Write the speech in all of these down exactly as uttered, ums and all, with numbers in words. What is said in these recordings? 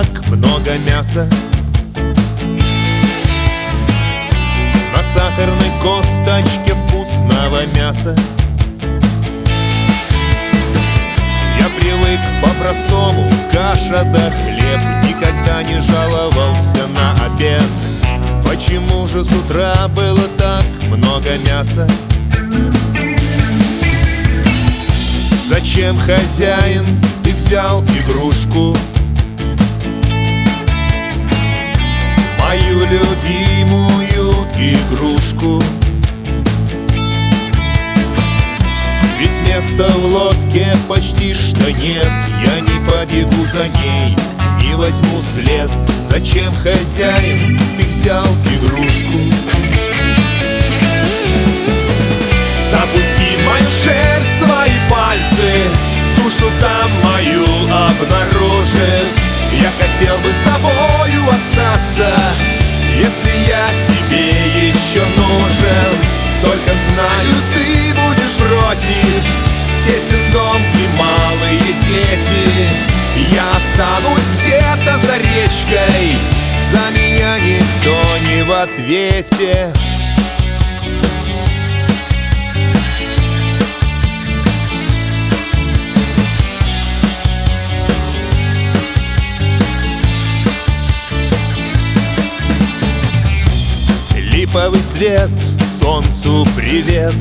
так много мяса. На сахарной косточке вкусного мяса. Я привык по-простому, каша да хлеб. Никогда не жаловался на обед. Почему же с утра было так много мяса? Зачем, хозяин, ты взял игрушку, мою любимую игрушку? Ведь места в лодке почти что нет. Я не побегу за ней, не возьму след. Зачем, хозяин, ты взял игрушку? Запусти в мою шерсть свои пальцы, душу там мою обнаружив. Я хотел бы с тобою остаться, если я тебе еще нужен. Только знаю, ты будешь против. Тесен дом и малые дети. Я останусь где-то за речкой. За меня никто не в ответе. Липовый цвет, солнцу привет.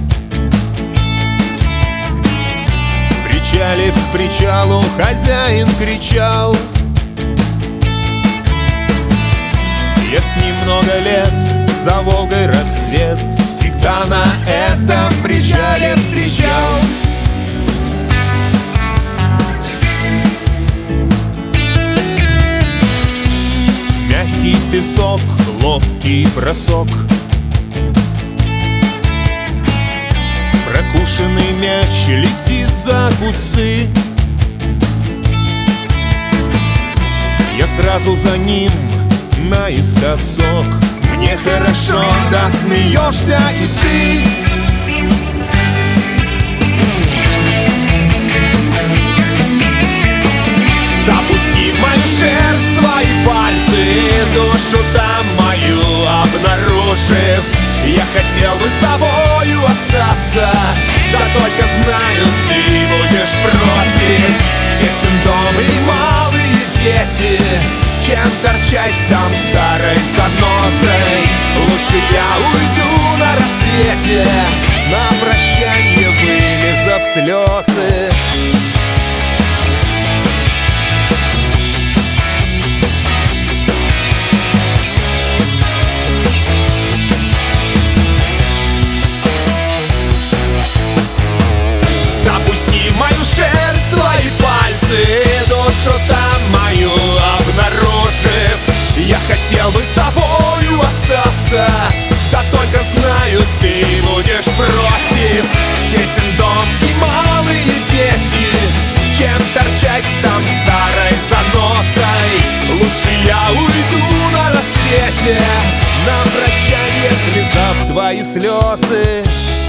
Причалив к причалу, хозяин кричал. Я с ним много лет, за Волгой рассвет. Всегда на этом причале встречал. Мягкий песок, ловкий бросок. Прокушенный мяч летит за кусты. Я сразу за ним наискосок. Мне хорошо, да смеешься и ты. Запусти в мою шерсть свои пальцы, душу там мою обнаружив. Я хотел бы с тобою остаться, да только знаю, ты будешь против. Тесен дом и малые дети. Чем торчать там старой заносой? Лучше я уйду на рассвете, на прощанье вылезав слезы. Запусти в мою шерсть свои пальцы, душу там мою обнаружив. Я хотел бы с тобою остаться, да только знаю, ты будешь против. Тесен дом и малые дети. Чем торчать там старой заносой? Лучше я уйду на рассвете, на прощанье слезав твои слезы.